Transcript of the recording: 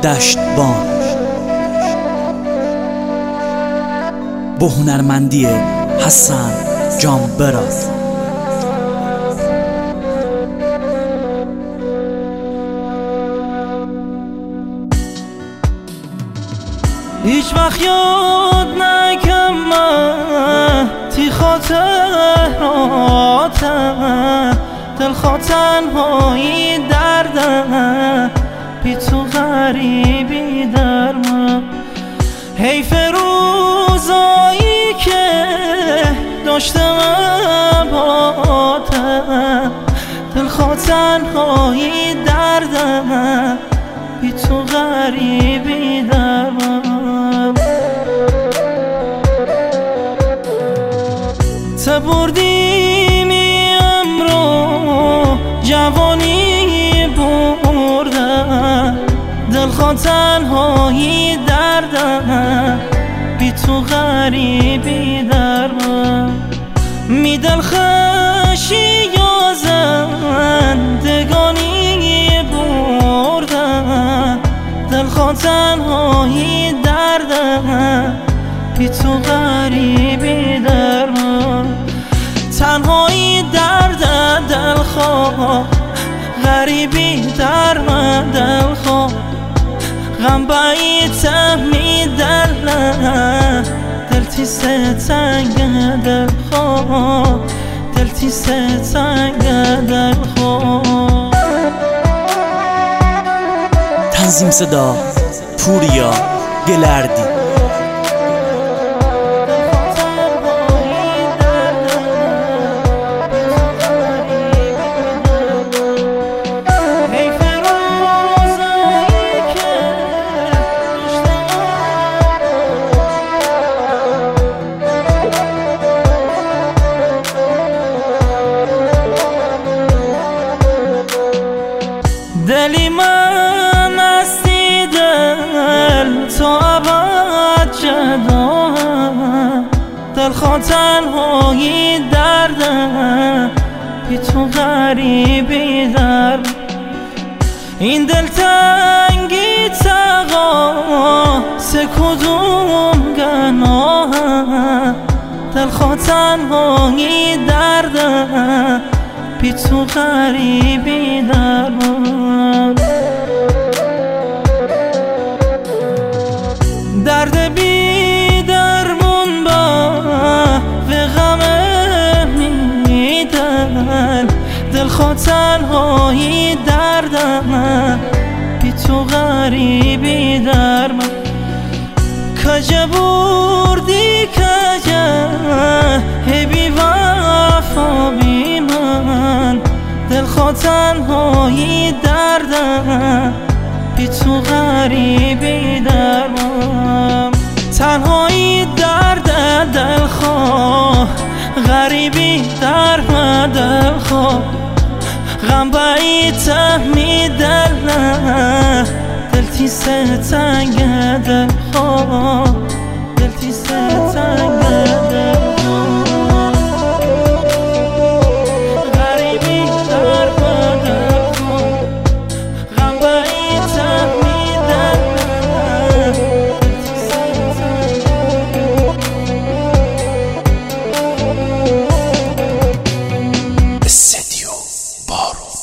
دشتبان با هنرمندی حسن جانبراز. هیچ وقت یاد نکم من تی خاطراتم، دلخواه تنهایی دردم، بی تو غریبی در من. حیف روزایی که داشتم باتم، دلخواه تنهایی دردم، بی تو غریبی در من. بردیم امرو جوانی بردم، دلخواه تنهایی دردم، بی تو غریبی در من. می دلخوشی یا زندگانی بردم، دلخواه تنهایی دردم، بی تو غریبی در من. تنهایی درد دلخواه، غریبی در من دلخواه، غم بعیدم می دلم، دل تیسه تنگ دلخواه، دل تیسه تنگ دلخواه. تنظیم صدا پوریا گلردی. دلی من استی دل تو ابد جداهم، دلخواه تنهایی دردم، بی تو غریبی در من. این دلتنگی تقاس کدوم گناهم، دلخواه تنهایی دردم، بی تو غریبی در من. درد بی درمون با و غم میدن، دلخواه تنهایی دردم، بی تو غریبی در من. کجا بردی کجا هی بی وفا بی من، دلخواه تنهایی دردم، بی تو غریبی در من. تنهایی درد دلخواه، غریبی در من دلخواه، غم بعیدم می دلم، دل تیسه تنگ دلخواه، دل تیسه تنگ دلخواه. استدیو بارو.